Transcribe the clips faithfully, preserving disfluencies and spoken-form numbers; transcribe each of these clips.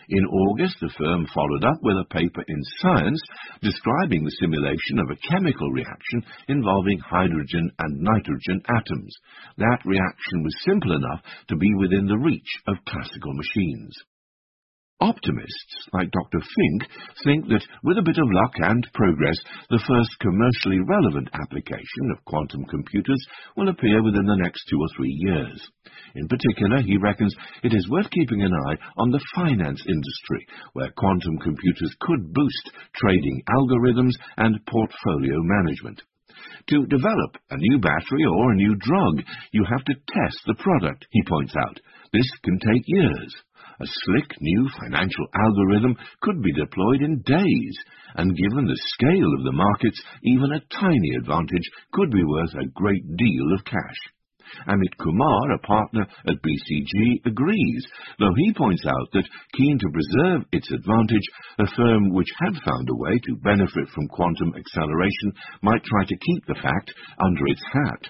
In August, the firm followed up with a paper in Science describing the simulation of a chemical reaction involving hydrogen and nitrogen atoms. That reaction was simple enough to be within the reach of classical machines. Optimists, like Doctor Fink, think that with a bit of luck and progress, the first commercially relevant application of quantum computers will appear within the next two or three years. In particular, he reckons it is worth keeping an eye on the finance industry, where quantum computers could boost trading algorithms and portfolio management. To develop a new battery or a new drug, you have to test the product, he points out. This can take years. A slick new financial algorithm could be deployed in days, and given the scale of the markets, even a tiny advantage could be worth a great deal of cash. Amit Kumar, a partner at B C G, agrees, though he points out that, keen to preserve its advantage, a firm which had found a way to benefit from quantum acceleration might try to keep the fact under its hat.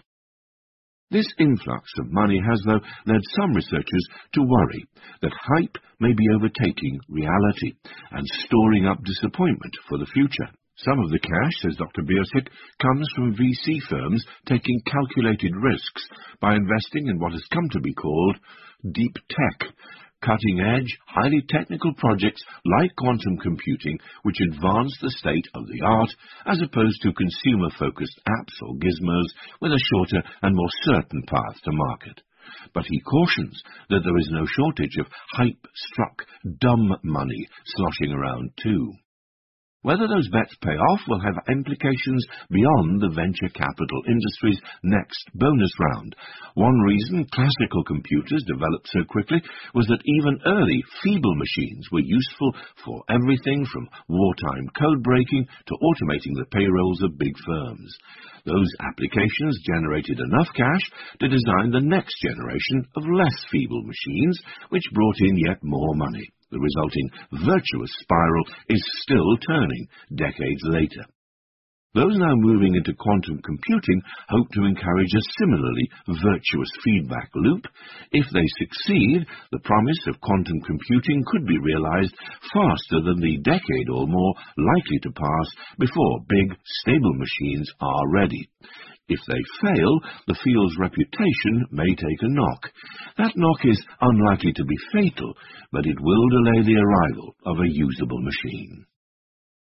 This influx of money has, though, led some researchers to worry that hype may be overtaking reality and storing up disappointment for the future. Some of the cash, says Doctor Biosic, comes from V C firms taking calculated risks by investing in what has come to be called deep tech, cutting-edge, highly technical projects like quantum computing which advance the state of the art as opposed to consumer-focused apps or gizmos with a shorter and more certain path to market. But he cautions that there is no shortage of hype-struck, dumb money sloshing around too. Whether those bets pay off will have implications beyond the venture capital industry's next bonus round. One reason classical computers developed so quickly was that even early, feeble machines were useful for everything from wartime code breaking to automating the payrolls of big firms. Those applications generated enough cash to design the next generation of less feeble machines, which brought in yet more money. The resulting virtuous spiral is still turning decades later. Those now moving into quantum computing hope to encourage a similarly virtuous feedback loop. If they succeed, the promise of quantum computing could be realized faster than the decade or more likely to pass before big, stable machines are ready. If they fail, the field's reputation may take a knock. That knock is unlikely to be fatal, but it will delay the arrival of a usable machine.